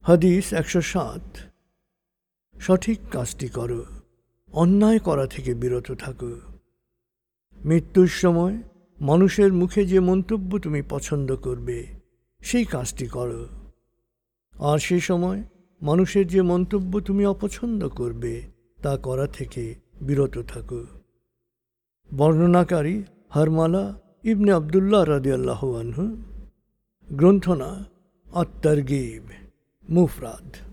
হাদিস 107। সঠিক কাজটি করো, অন্যায় করা থেকে বিরত থাকো। মৃত্যুর সময় মানুষের মুখে যে মন্তব্য তুমি পছন্দ করবে সেই কাজটি করো, আর সে সময় মানুষের যে মন্তব্য তুমি অপছন্দ করবে তা করা থেকে বিরত থাকো। বর্ণনাকারী হারমালা ইবনে আবদুল্লাহ রাদিয়াল্লাহু আনহু। গ্রন্থনা আত-তারগীব মুফরাদ।